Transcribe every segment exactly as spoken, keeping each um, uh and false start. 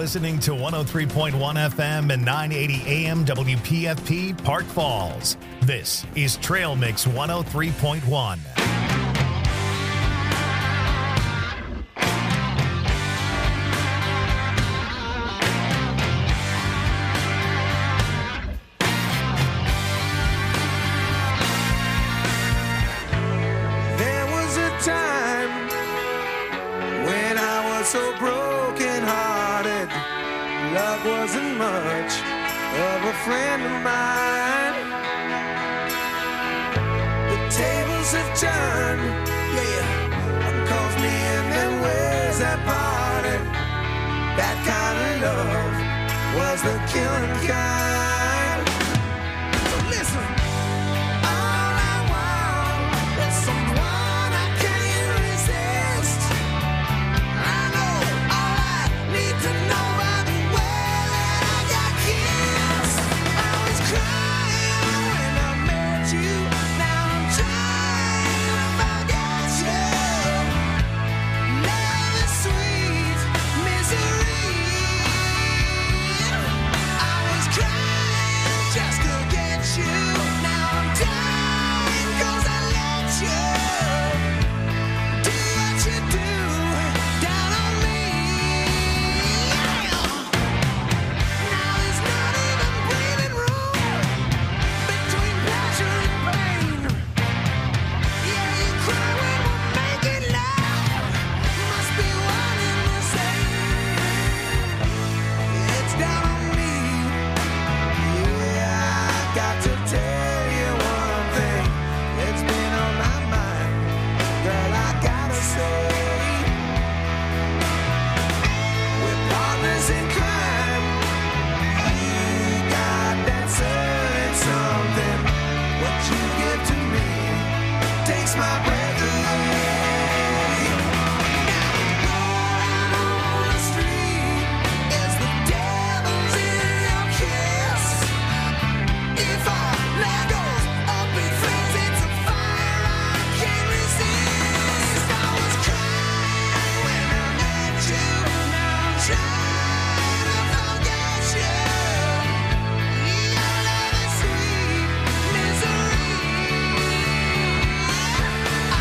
listening to one oh three point one F M and nine eighty A M W P F P Park Falls. This is Trail Mix one oh three point one. There was a time when I was so broken hearted. Love wasn't much of a friend of mine. The tables have turned, yeah. One calls me and then where's that party? That kind of love was the killing kind. So listen, all I want is someone I can't resist. I know all I need to know by the way that I got kissed. I was crying when I met you. Now I'm trying to forget you. Love is sweet misery. I was crying just to get you. Now I'm dying 'cause I let you do what you do down on me. Now there's not even breathing room between pleasure and pain. Yeah, you cry when we're making love. Must be one and the same. It's down on me. Yeah, I got to tell you one thing. It's been on my mind. Girl, I gotta say, we're partners in crime. You got that certain something. What you give to me takes my breath away. Now rolling on the street is the devil's in your kiss. If our love goes up in flames, it's a fire I can't resist. I was crying when I met you. Now I'm trying to forget you. Your love is sweet misery. I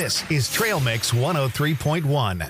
This is Trail Mix one oh three point one.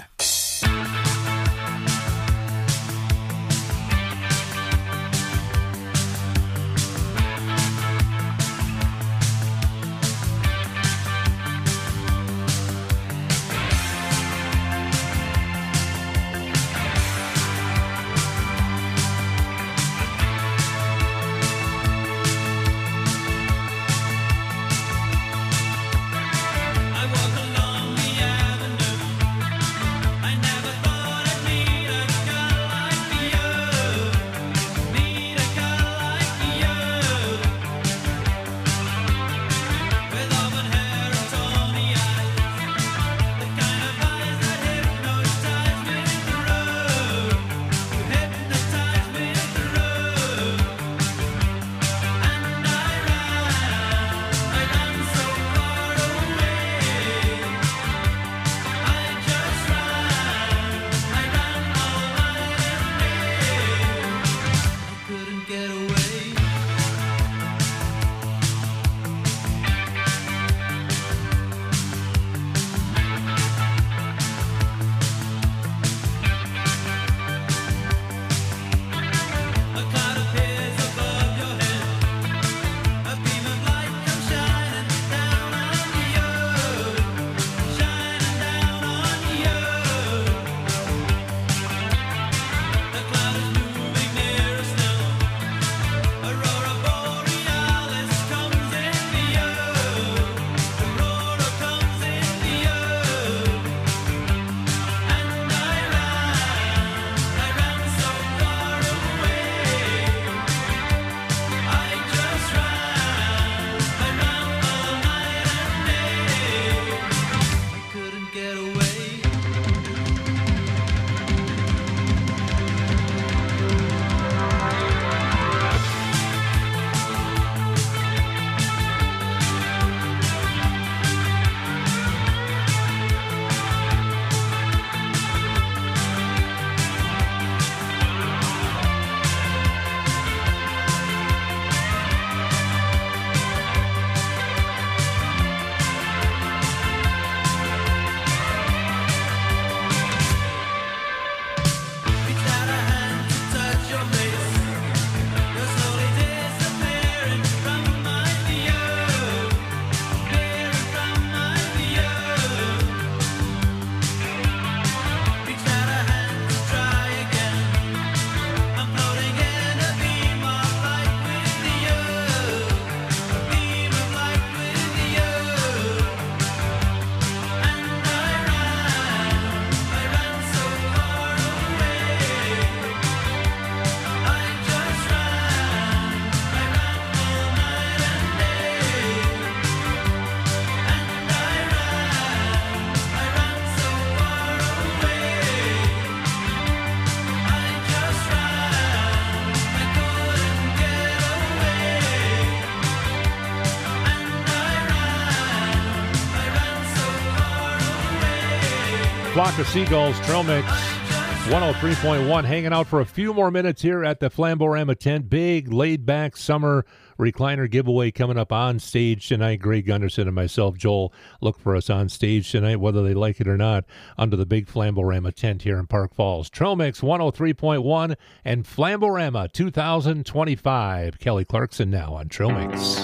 Flock of Seagulls, Trail Mix one oh three point one, hanging out for a few more minutes here at the Flamborama tent. Big, laid-back summer recliner giveaway coming up on stage tonight. Greg Gunderson and myself, Joel, look for us on stage tonight, whether they like it or not, under the big Flamborama tent here in Park Falls. Trail Mix one oh three point one and Flamborama two thousand twenty-five. Kelly Clarkson now on Trail Mix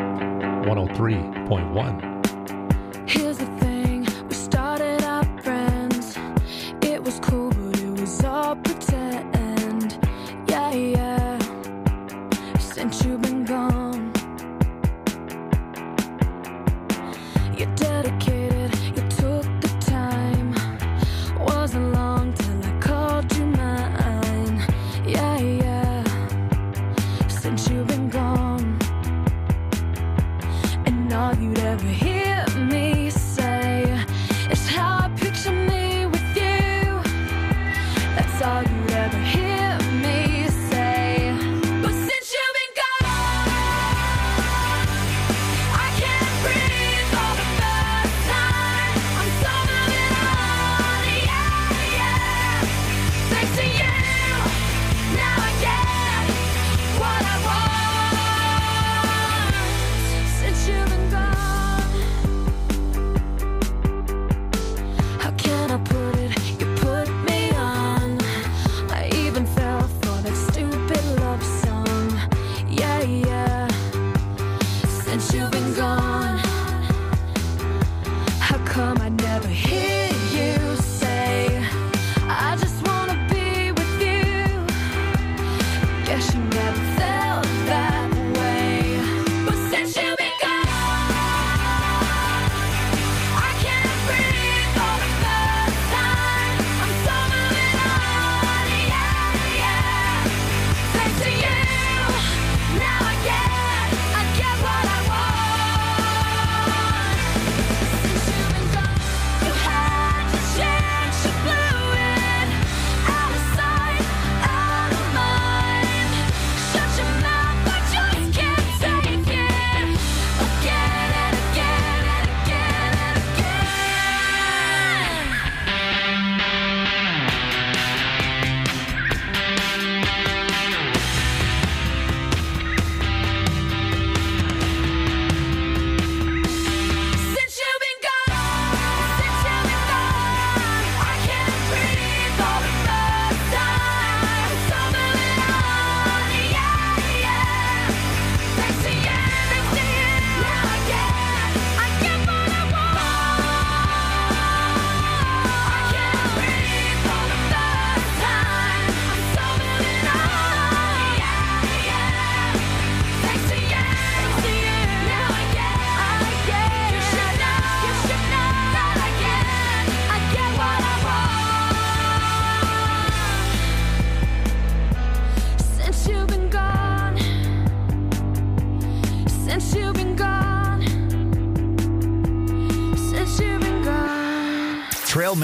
one oh three point one. Here's the thing, we started out friends. It was cool, but it was all pretend. Yeah, yeah, since you've been gone. You're dedicated, you took the time. Wasn't long till I called you mine. Yeah, yeah, since you've been gone. And all you'd ever hear me say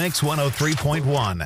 Mix one oh three point one.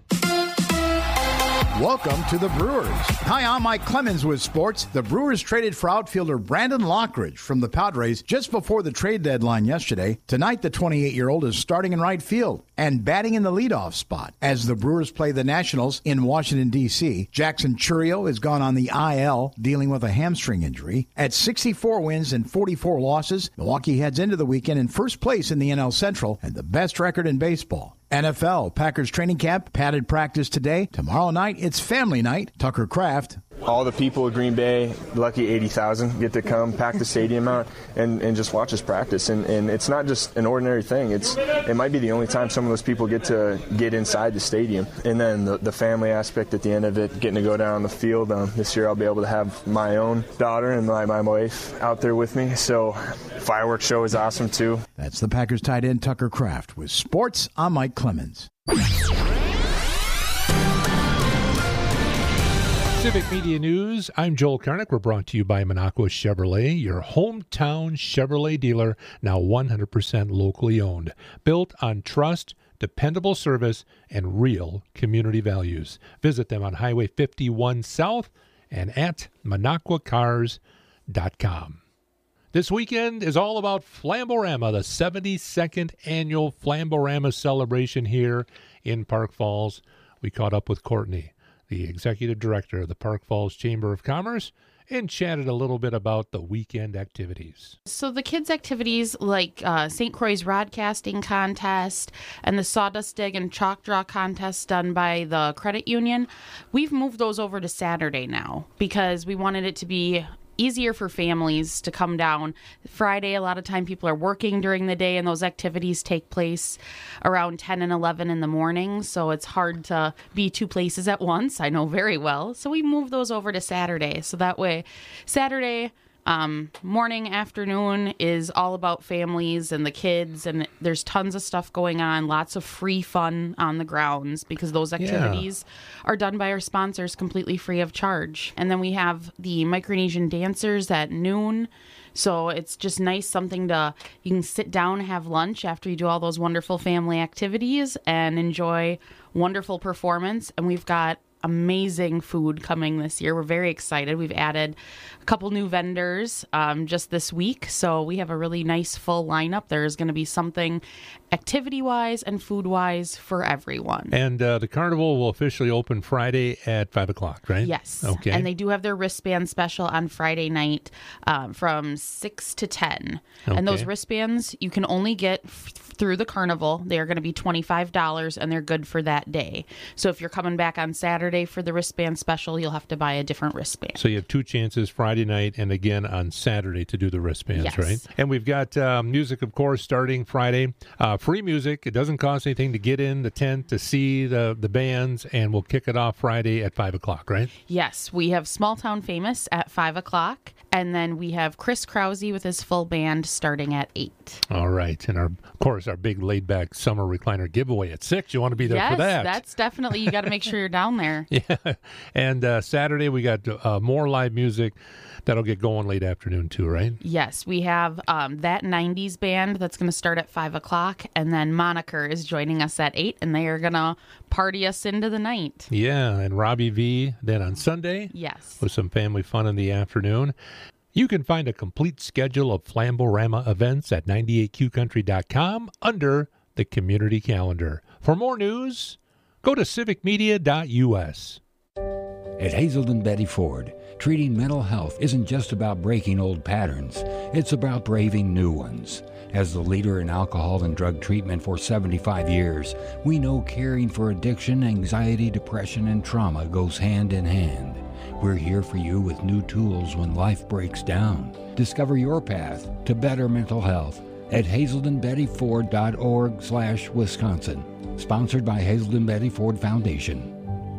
Welcome to the Brewers. Hi, I'm Mike Clemens with sports. The Brewers traded for outfielder Brandon Lockridge from the Padres just before the trade deadline yesterday. Tonight, the twenty-eight-year-old is starting in right field and batting in the leadoff spot as the Brewers play the Nationals in Washington, D C Jackson Chourio has gone on the I L, dealing with a hamstring injury. At sixty-four wins and forty-four losses, Milwaukee heads into the weekend in first place in the N L Central and the best record in baseball. N F L, Packers training camp, padded practice today. Tomorrow night, it's family night. Tucker Kraft. All the people of Green Bay, lucky eighty thousand, get to come, pack the stadium out, and, and just watch us practice. And, and it's not just an ordinary thing. It's It might be the only time some of those people get to get inside the stadium. And then the, the family aspect at the end of it, getting to go down the field. Um, this year I'll be able to have my own daughter and my, my wife out there with me. So fireworks show is awesome, too. That's the Packers tight end Tucker Kraft. With sports, I'm Mike Clemens. Civic Media News, I'm Joel Karnick. We're brought to you by Minocqua Chevrolet, your hometown Chevrolet dealer, now one hundred percent locally owned. Built on trust, dependable service, and real community values. Visit them on Highway fifty-one South and at minocqua cars dot com. This weekend is all about Flamborama, the seventy-second annual Flamborama celebration here in Park Falls. We caught up with Courtney, the executive director of the Park Falls Chamber of Commerce, and chatted a little bit about the weekend activities. So the kids' activities like uh, Saint Croix's rod casting contest and the sawdust dig and chalk draw contest done by the credit union, we've moved those over to Saturday now because we wanted it to be easier for families to come down. Friday, a lot of time people are working during the day, and those activities take place around ten and eleven in the morning, so it's hard to be two places at once. I know very well. So we moved those over to Saturday. So that way, Saturday um, morning, afternoon is all about families and the kids, and there's tons of stuff going on, lots of free fun on the grounds because those activities yeah. are done by our sponsors completely free of charge. And then we have the Micronesian dancers at noon. So it's just nice, something to, you can sit down, have lunch after you do all those wonderful family activities and enjoy wonderful performance. And we've got amazing food coming this year. We're very excited. We've added a couple new vendors um, just this week. So we have a really nice full lineup. There's going to be something activity-wise and food-wise for everyone. And uh, the carnival will officially open Friday at five o'clock, right? Yes. Okay. And they do have their wristband special on Friday night um, from six to ten. Okay. And those wristbands you can only get f- through the carnival. They are going to be twenty-five dollars, and they're good for that day. So if you're coming back on Saturday for the wristband special, you'll have to buy a different wristband. So you have two chances, Friday night and again on Saturday, to do the wristbands, yes. right? And we've got uh, music, of course, starting Friday. Uh, free music. It doesn't cost anything to get in the tent to see the, the bands, and we'll kick it off Friday at five o'clock, right? Yes. We have Small Town Famous at five o'clock, and then we have Chris Krause with his full band starting at eight. All right. And, our, of course, our big laid-back summer recliner giveaway at six. You want to be there yes, for that. Yes, that's definitely, you got to make sure you're down there. Yeah. And uh, Saturday, we got uh, more live music. That'll get going late afternoon, too, right? Yes. We have um, that nineties band that's going to start at five o'clock, and then Moniker is joining us at eight, and they are going to party us into the night. Yeah. And Robbie V then on Sunday. Yes. With some family fun in the afternoon. You can find a complete schedule of Flamborama events at ninety-eight Q country dot com under the community calendar. For more news, go to civic media dot U S. At Hazelden Betty Ford, treating mental health isn't just about breaking old patterns. It's about braving new ones. As the leader in alcohol and drug treatment for seventy-five years, we know caring for addiction, anxiety, depression, and trauma goes hand in hand. We're here for you with new tools when life breaks down. Discover your path to better mental health at hazelden betty ford dot org slash Wisconsin. Sponsored by Hazelden Betty Ford Foundation.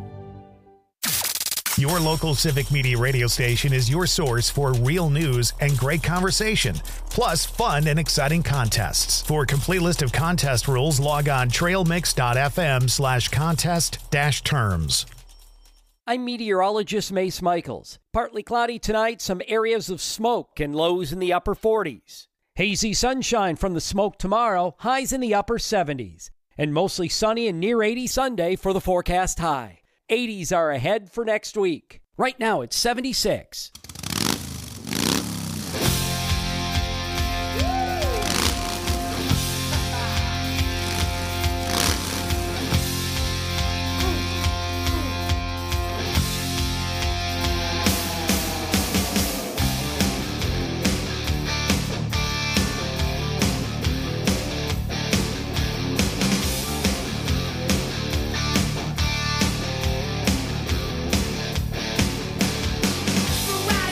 Your local Civic Media radio station is your source for real news and great conversation, plus fun and exciting contests. For a complete list of contest rules, log on trailmix.fm slash contest dash terms. I'm meteorologist Mace Michaels. Partly cloudy tonight, some areas of smoke and lows in the upper forties. Hazy sunshine from the smoke tomorrow, highs in the upper seventies. And mostly sunny and near eighty Sunday for the forecast high. eighties are ahead for next week. Right now it's seventy-six. Right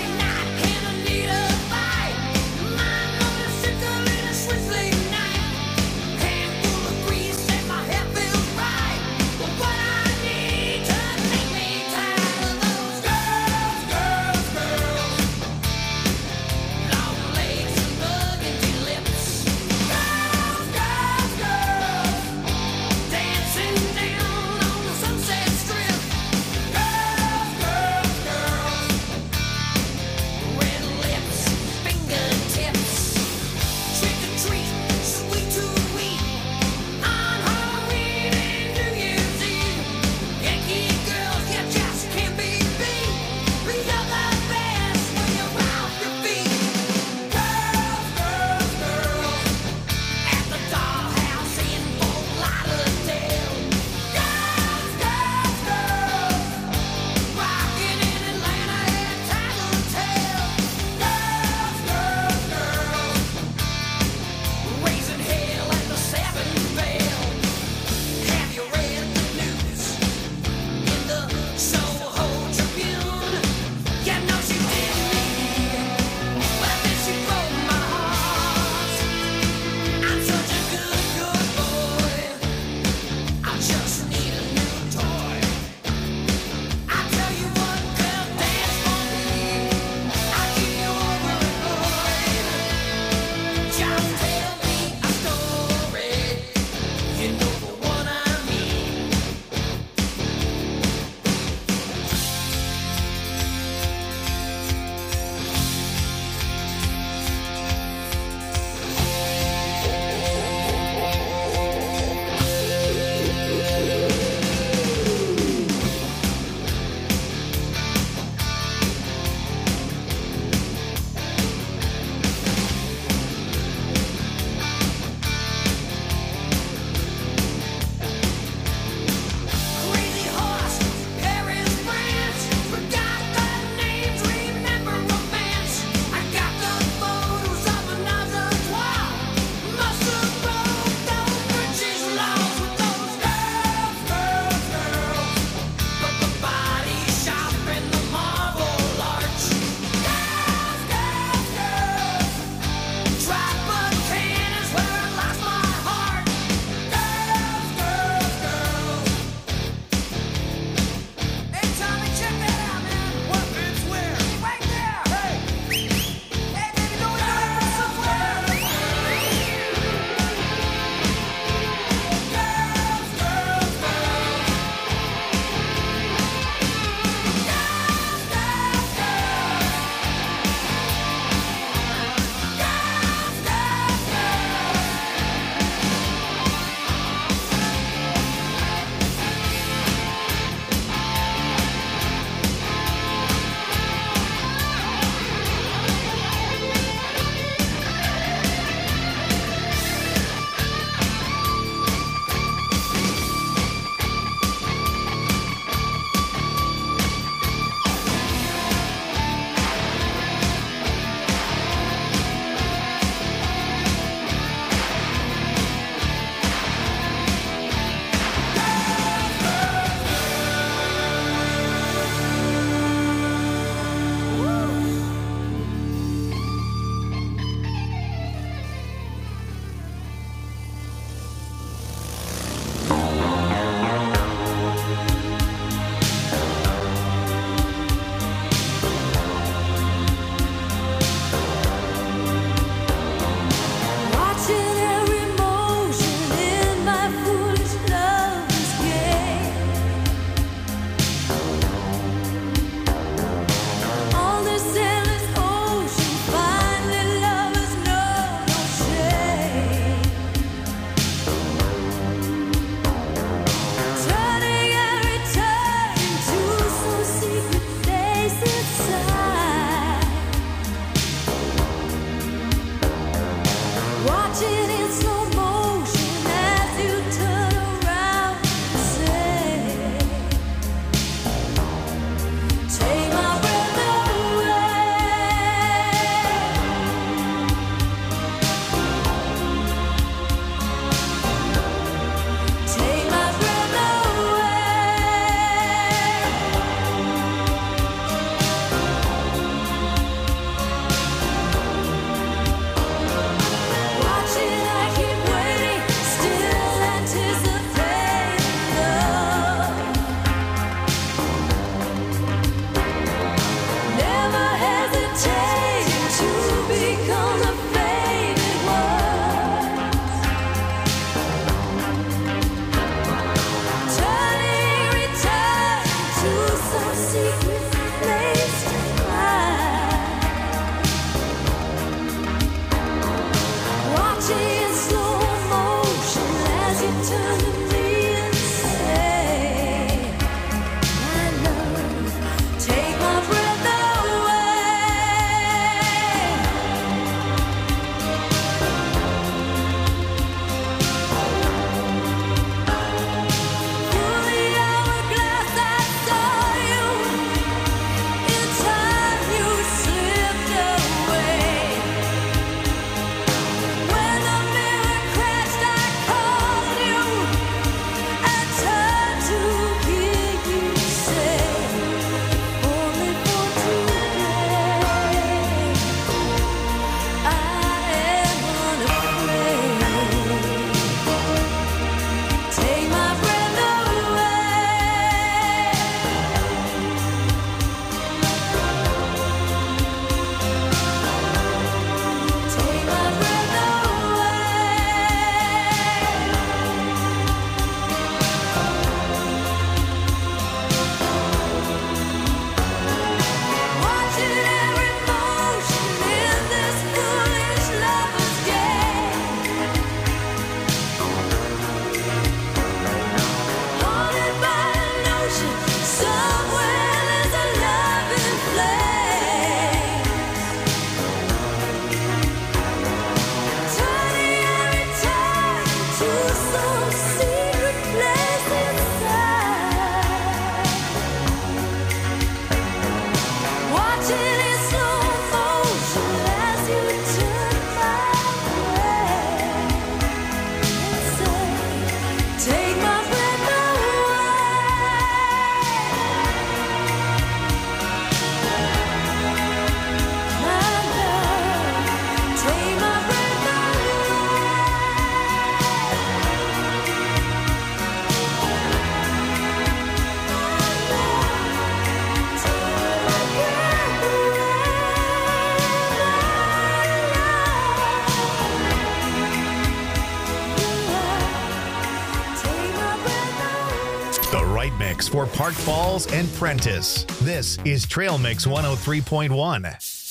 for Park Falls and Prentice. This is Trail Mix one oh three point one.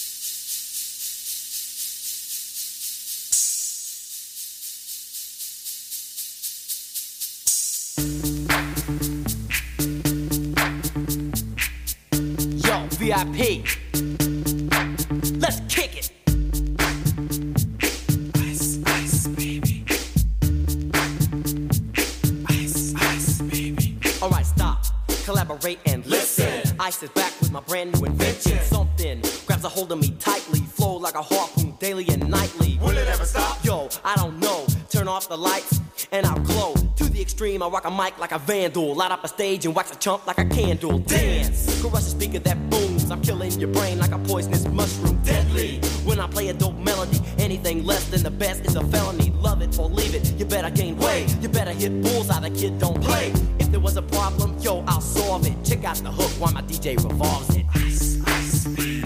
Yo, V I P. Let's kick it. Ice, ice, baby. Ice, ice, baby. All right, stop. Collaborate and listen. Ice is back with my brand new invention. Something grabs a hold of me tightly. Flow like a harpoon daily and nightly. Will it ever stop? Yo, I don't know. Turn off the lights and I'll glow. To the extreme, I rock a mic like a vandal. Light up a stage and wax a chump like a candle. Dance, crush a speaker that booms. I'm killing your brain like a poisonous mushroom. Deadly, when I play a dope melody. Anything less than the best is a felony. Love it or leave it, you better gain weight. You better hit bullseye, the kid don't play. If there was a problem, yo, I'll solve it. Check out the hook while my D J revolves it. Ice, ice, baby.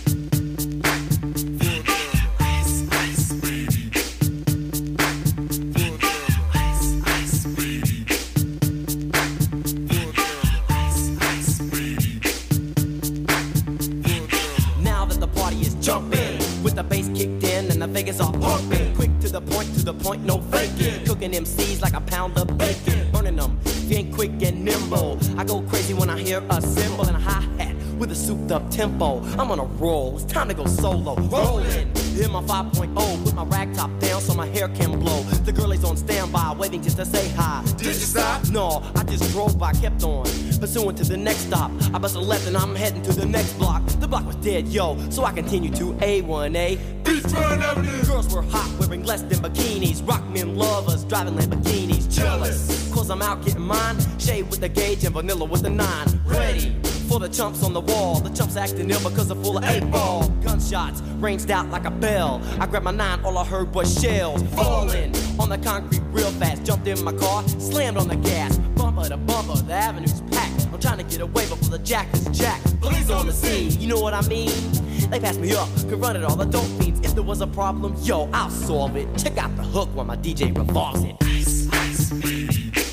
The bass kicked in and the Vegas all pumping. Quick to the point, to the point, no faking. Cooking M Cs like a pound of bacon. Burning them, if you ain't quick and nimble. I go crazy when I hear a cymbal and a hi-hat with a souped up tempo. I'm on a roll, it's time to go solo. Rolling, in my five point oh. Put my rag top down so my hair can blow. The girlie's on standby, waiting just to say hi. Did you stop? No, I just drove by, kept on pursuing to the next stop. I bust a left and I'm heading to the next block. The block was dead, yo, so I continued to A one A. Beachfront Avenue. Girls were hot, wearing less than bikinis. Rock men lovers, driving Lamborghinis. Jealous, cause I'm out getting mine. Shade with the gauge and vanilla with the nine. Ready for the chumps on the wall. The chumps acting ill because they're full of eight ball. Gunshots ranged out like a bell. I grabbed my nine, all I heard was shells falling on the concrete real fast. Jumped in my car, slammed on the gas. Bumper to bumper, the avenue's packed. I'm trying to get away before the jack is jacked. Police on the scene, you know what I mean? They passed me up, could run it all the dope fiends. If there was a problem, yo, I'll solve it. Check out the hook while my D J revolves it. Ice, ice, baby.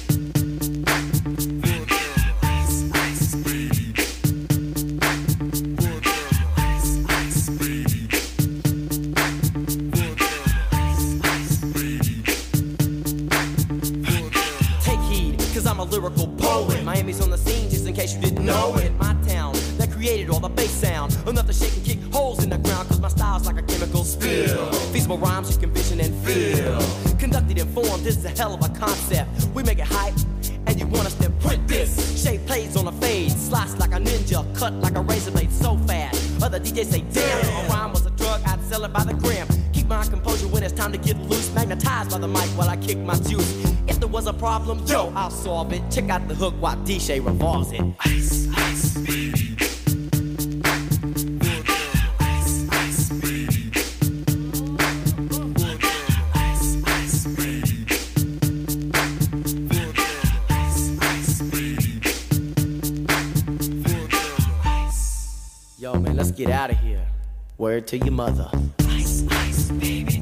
I'm a lyrical poet. Miami's on the scene, just in case you didn't know it. My town that created all the bass sound, enough to shake and kick holes in the ground. Cause my style's like a chemical spill. Feasible rhymes you can vision and feel. Conducted and formed, this is a hell of a concept. We make it hype, and you want us to print this. Shape plays on a fade, slice like a ninja, cut like a razor blade so fast. Other D Js say, damn, if a rhyme was a drug, I'd sell it by the gram. Keep my composure when it's time to get loose. Magnetized by the mic while I kick my juice. If there was a problem, yo, I'll solve it. Check out the hook while D J revolves it. Ice, ice, baby. Ice, ice, baby. Ice, ice, baby. Ice, ice, baby. Yo, man, let's get out of here. Word to your mother. Ice, ice, baby.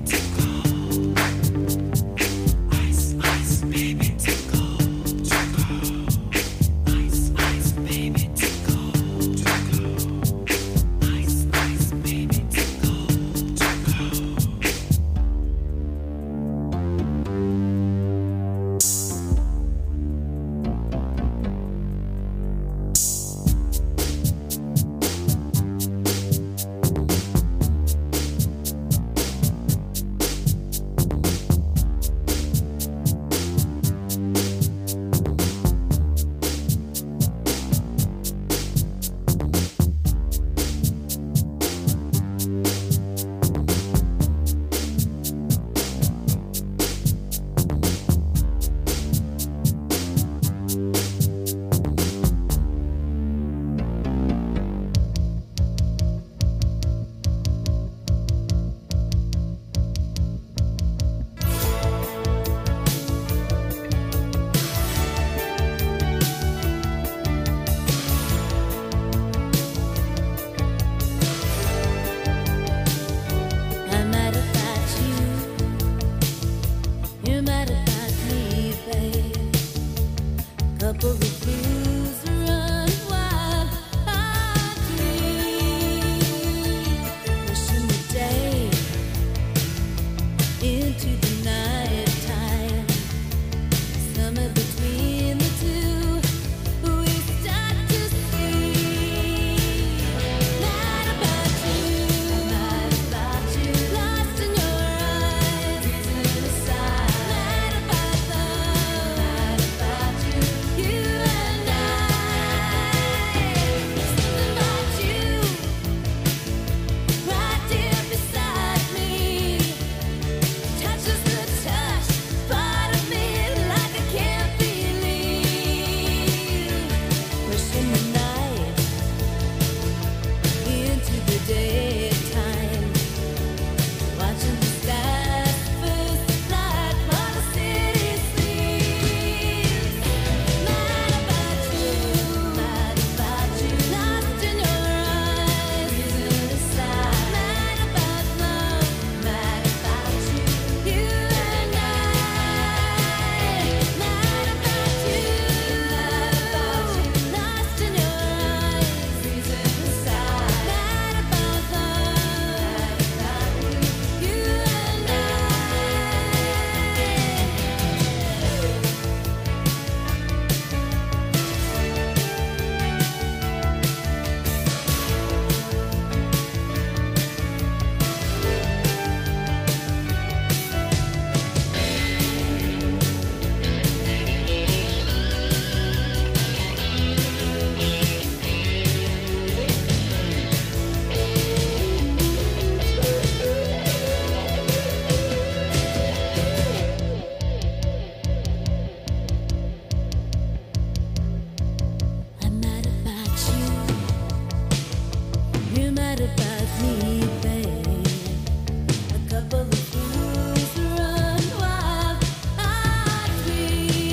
you're mad about me, babe. A couple of fools run wild at me.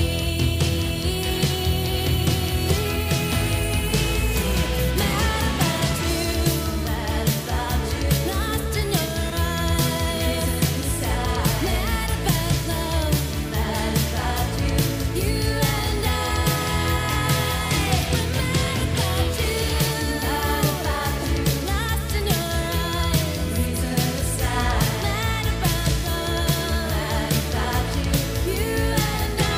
Mad about you, mad about you, lost in your eyes. Mad about love, mad about you, you and I. We're mad about you, mad about you, lost in your eyes. Reason aside, mad about love, mad about you, you and I.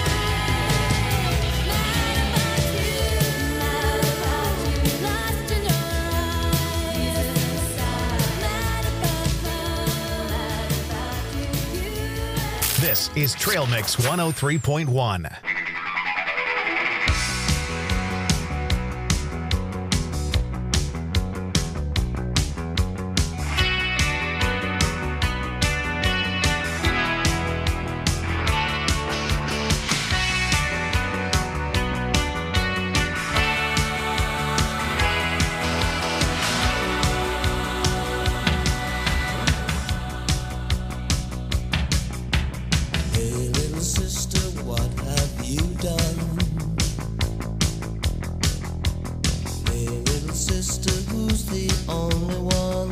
Mad about you, mad about you, lost in your eyes. Reason aside, mad about love, mad about you, you and I. This is Trail Mix one oh three point one. Hey, little sister, what have you done? Hey, little sister, who's the only one?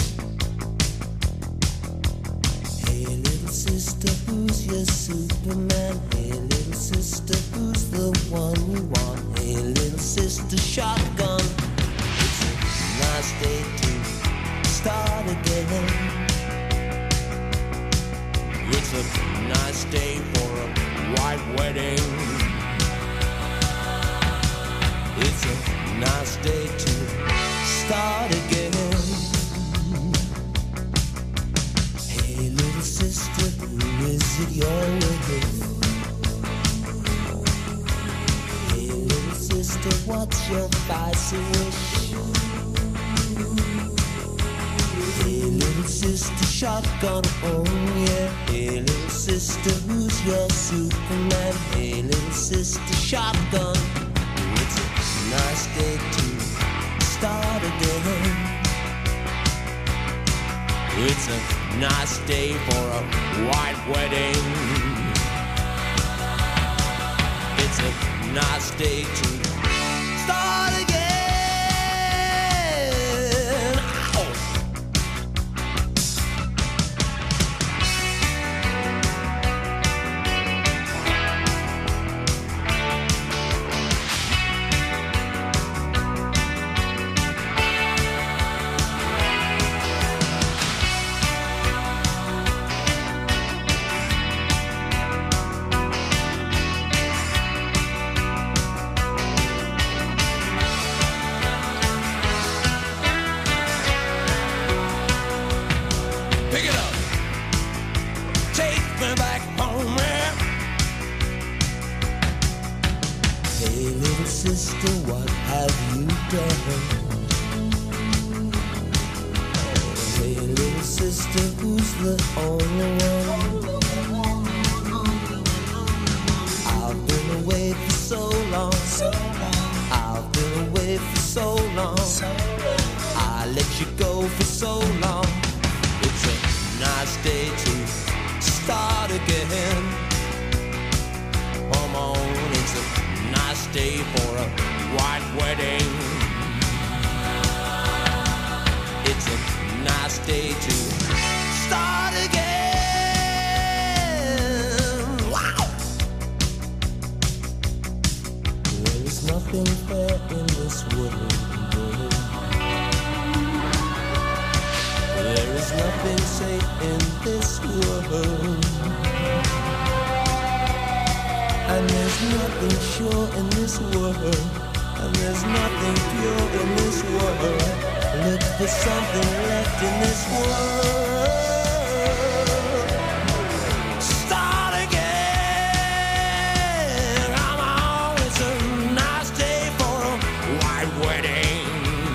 Hey, little sister, who's your Superman? Hey, little sister, who's the one you want? Hey, little sister, shotgun. It's a nice day to start again. It's a nice day for a white wedding. It's a nice day to start again. Hey, little sister, who is it you're with? Hey, little sister, what's your spicy wish? Hey, little sister, shotgun, oh yeah. Hey, little sister, who's your Superman? Hey, little sister, shotgun. It's a nice day to start again. It's a nice day for a white wedding. It's a nice day to start again. Ow! Pick it up. Take me back home, man. Hey, little sister, what have you done? Hey, little sister, who's the only one? I've been away for so long. I've been away for so long. I let you go for so long. It's a nice day to start again. Come on, it's a nice day for a white wedding. It's a nice day to start again. Wow! There is nothing fair in this world. There is nothing safe in this world. And there's nothing sure in this world. And there's nothing pure in this world. Look for something left in this world. Start again. Come on, it's a nice day for a white wedding.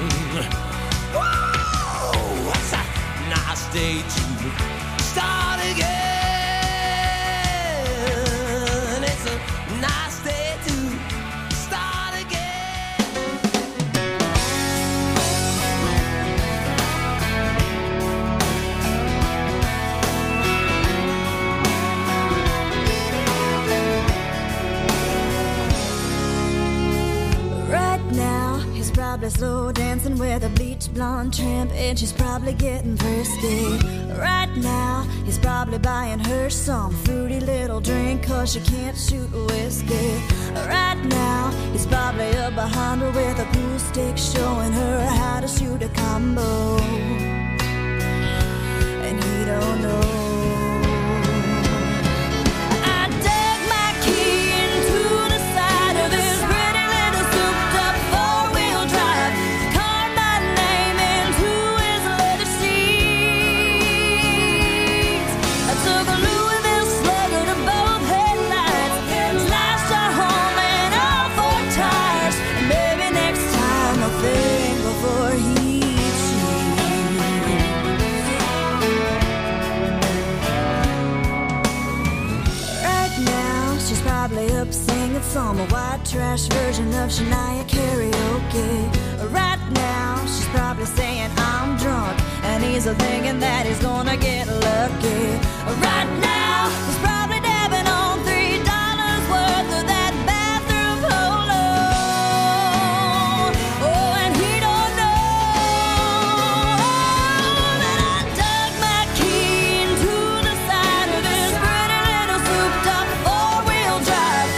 Whoa, it's a nice day to start again. It's a nice day to start again. with a bleach blonde trimp, and she's probably getting frisky. Right now, he's probably buying her some fruity little drink, cause she can't shoot whiskey. Right now, he's probably up behind her with a pool stick, showing her how to shoot a combo. And he don't know. Some white trash version of Shania karaoke. Right now, she's probably saying I'm drunk, and he's thinking that he's gonna get lucky. Right now, he's probably dabbing on three dollars worth of that bathroom polo. Oh, and he don't know that I dug my key into the side of his pretty little souped-up four-wheel drive.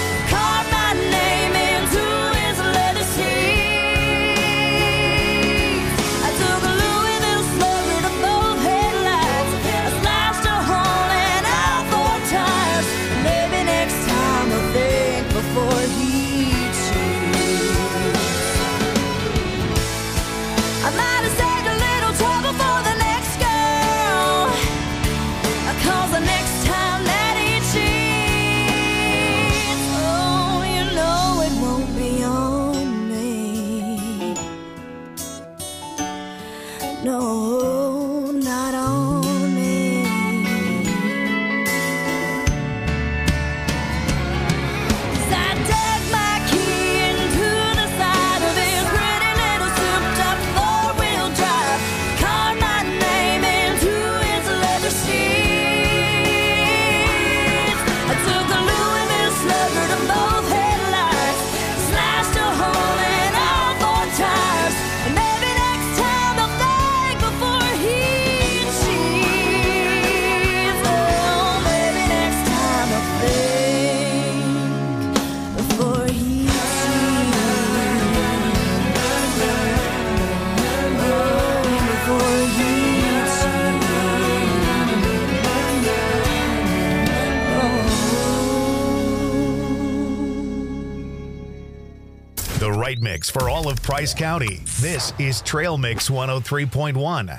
Mix for all of Price County. This is Trail Mix one oh three point one.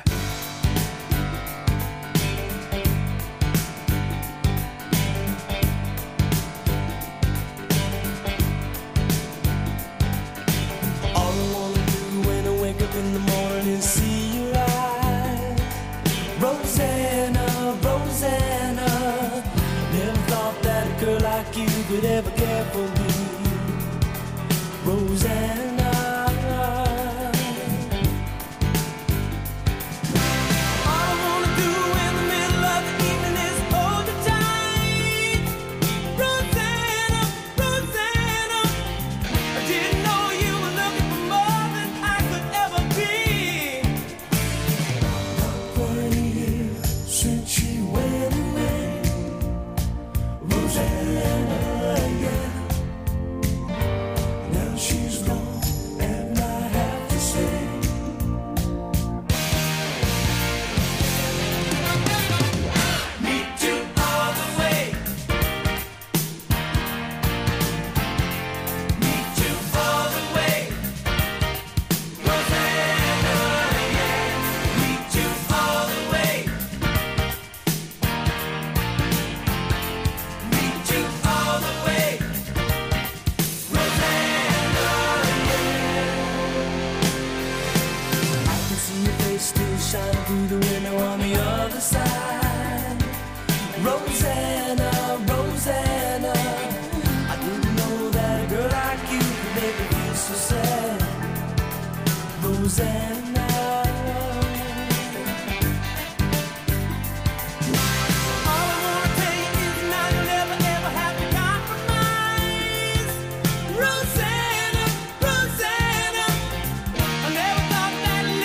Rosanna, Rosanna, I never thought that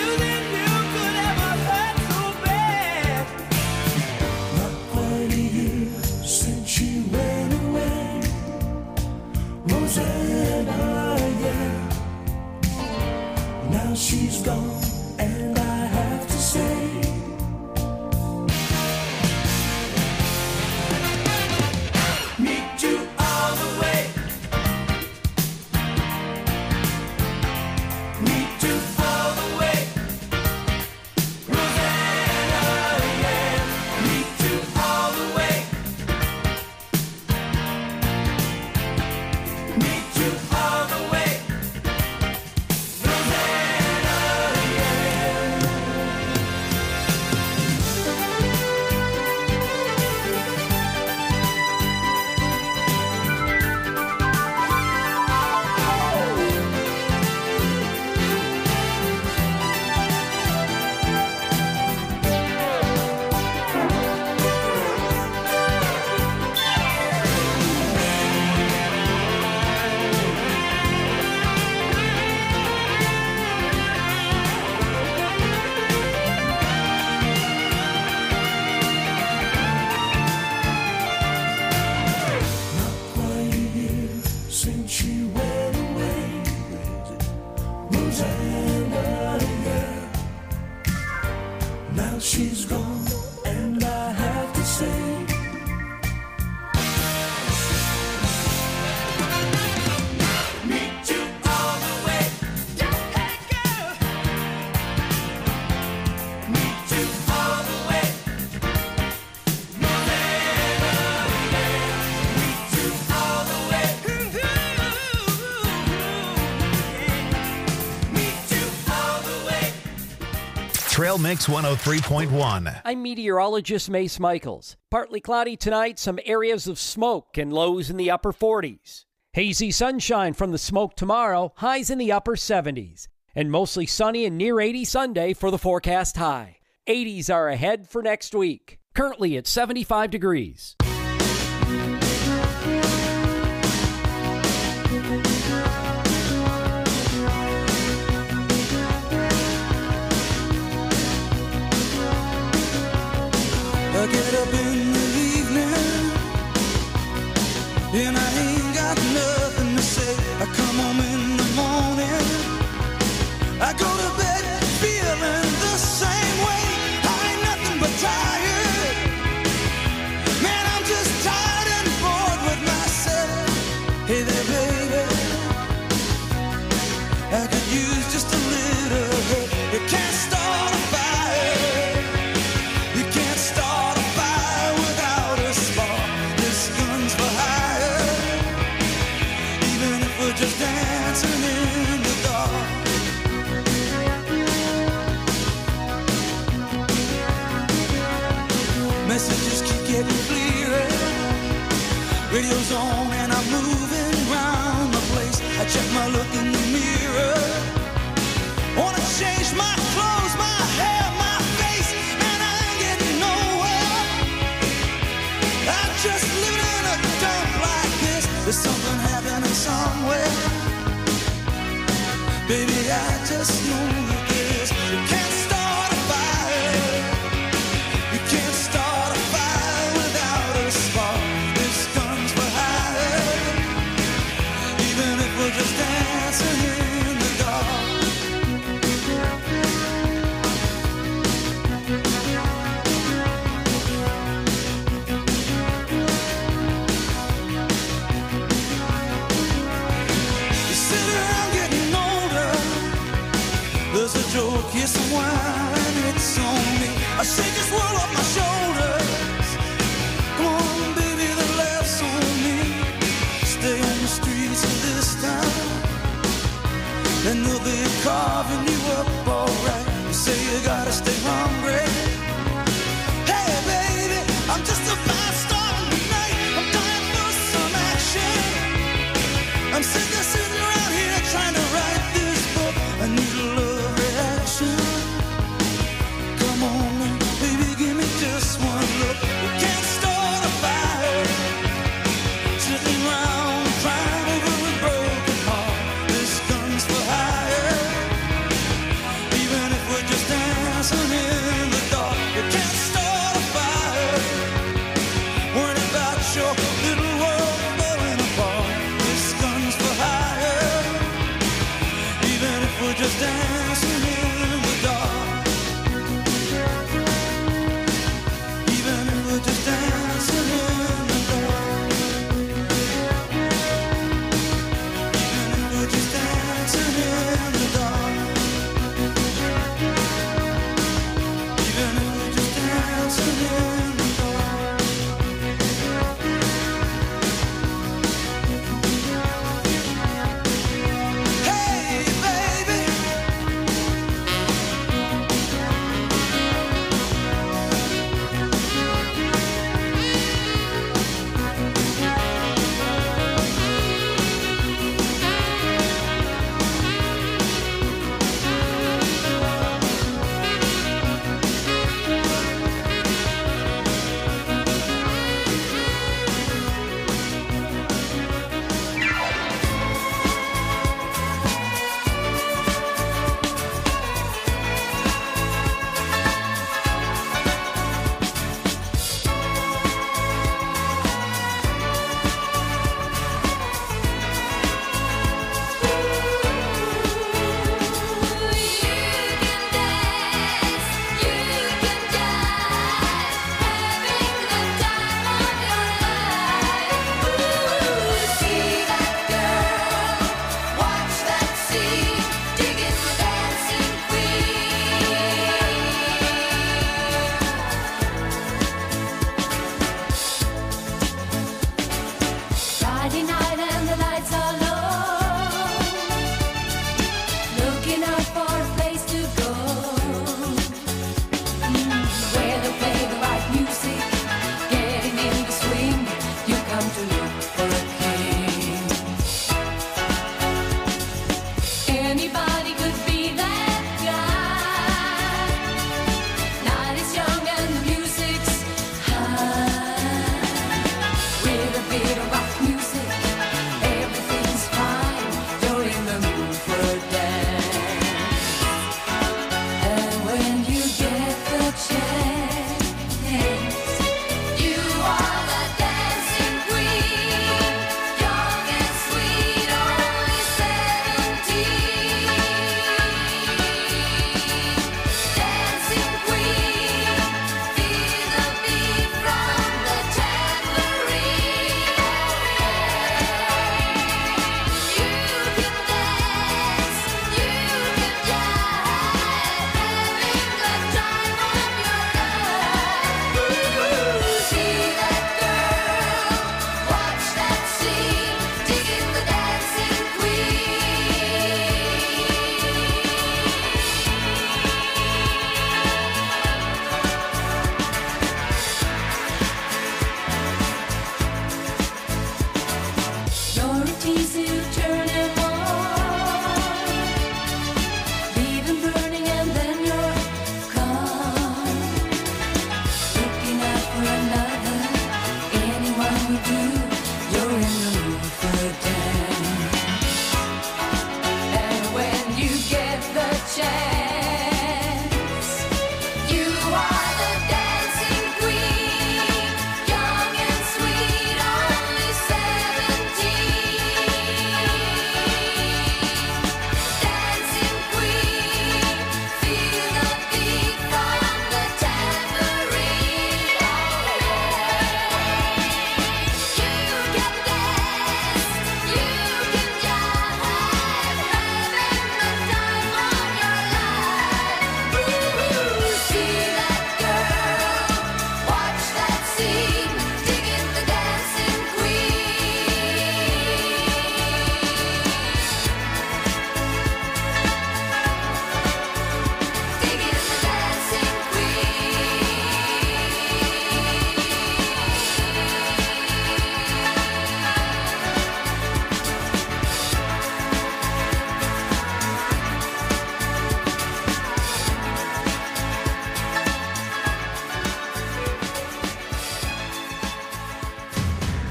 Now she's gone, and I have to say, meet you all the way. Hey girl, meet you all the way. Meet you all the way. Meet you all the way. Trail Mix one oh three point one. I'm meteorologist Mace Michaels. Partly cloudy tonight, some areas of smoke and lows in the upper forties. Hazy sunshine from the smoke tomorrow, highs in the upper seventies. And mostly sunny and near eighty Sunday for the forecast high. eighties are ahead for next week. Currently at seventy-five degrees. I get up in the evening and I ain't got nothing to say. I come home in the morning, I go to bed feeling the same way. I ain't nothing but tired. Man, I'm just tired and bored with myself. Hey there, baby, I could use just a little help. You can't start a fire. You can't start a fire without a spark. This gun's for hire, even if we're just dancing in the dark. Messages keep getting clearer. Radio's on and I'm moving round the place. I check my look in the mirror. Wanna change my clothes, my hair, my face, and I ain't getting nowhere. I'm just living in a dump like this. There's something happening somewhere. Baby, I just know that this. You can't start a fire. You can't start a fire without a spark. This gun's for hire, even if we're just dancing in the dark. You sit around getting older. There's a joke, here's some wine, it's on me. I shake this world off my shoulders. Come on, baby, the laughs on me. Stay on the streets of this town, and they'll be carving you up alright. You say you gotta stay hungry. Hey, baby, I'm just about starting tonight. I'm dying for some action. I'm sick of sitting around here trying to write this book. I need a love reaction. Come on now, baby, give me just one look. You can't start a fire sitting around crying over a broken heart. This gun's for hire, even if we're just dancing in the dark. You can't start a fire.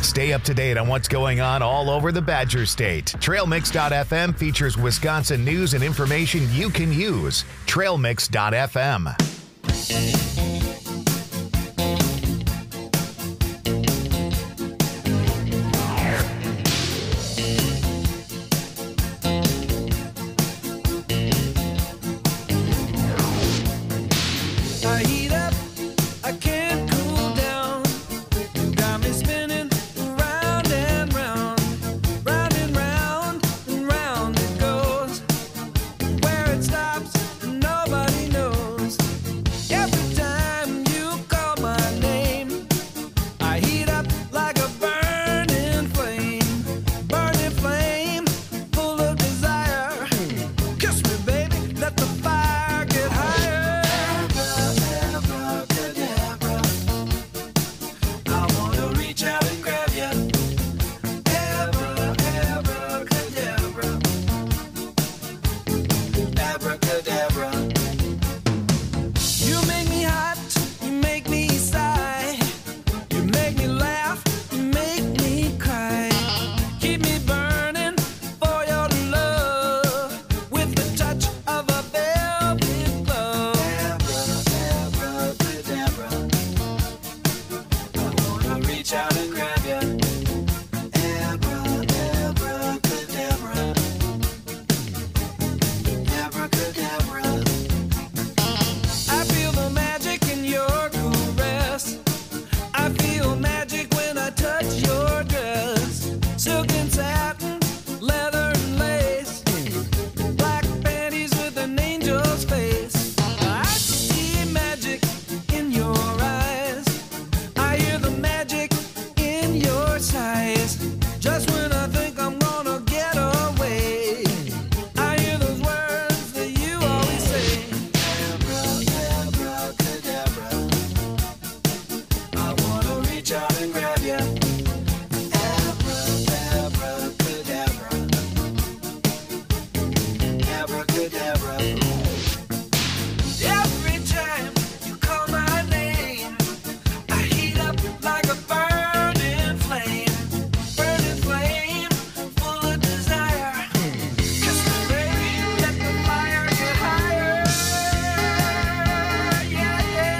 Stay up to date on what's going on all over the Badger State. Trail Mix dot f m features Wisconsin news and information you can use. Trail Mix dot f m. I heat up, I can't cool down. You got me spinning round and round, round and round and round it goes. Where it stops, nobody knows. Every time you call my name, I heat up like a burning flame, burning flame, full of desire. Kiss me, baby, let the fire get higher. I wanna reach out and grab you. Abra, abracadabra. Abracadabra. You make me hot, you make me sigh. You make me laugh, you make me cry. Keep me burning for your love with the touch of a velvet glove. Abracadabra. I wanna reach out and grab you. Abra, abracadabra. Abracadabra. I feel the magic in your caress. I feel magic when I touch your dress. Silk and satin, leather and lace. Black panties with an angel's face. I see magic in your eyes. I hear the magic in your sighs. Just when I think I'm gonna get away, I hear those words that you always say. Abra, abracadabra. I wanna reach out and grab you. Abra, abracadabra. Abracadabra. Every time you call my name, I heat up like a burning flame, burning flame, full of desire. Kiss me, baby, let the fire get higher. Yeah, yeah.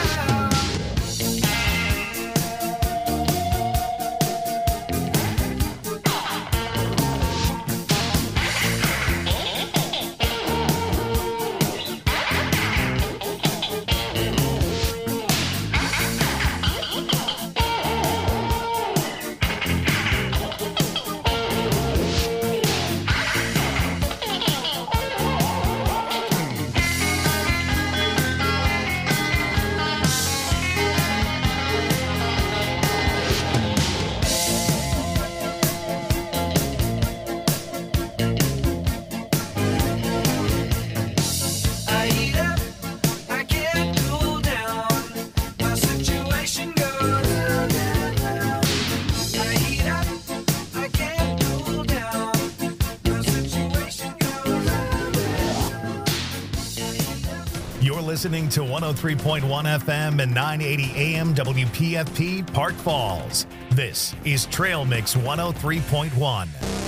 I heat up, I can't cool down. My situation goes round and round. I heat up, I can't cool down. My situation goes round and round. You're listening to one oh three point one F M and nine eighty A M W P F P Park Falls. This is Trail Mix one oh three point one.